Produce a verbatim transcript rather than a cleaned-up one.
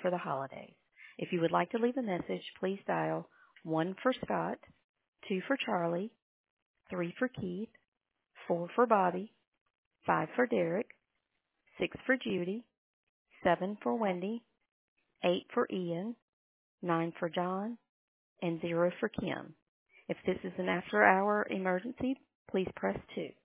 for the holidays. If you would like to leave a message, please dial one for Scott, two for Charlie, three for Keith, four for Bobby, five for Derek, six for Judy, seven for Wendy, eight for Ian, nine for John, and zero for Kim. If this is an after-hour emergency, please press two.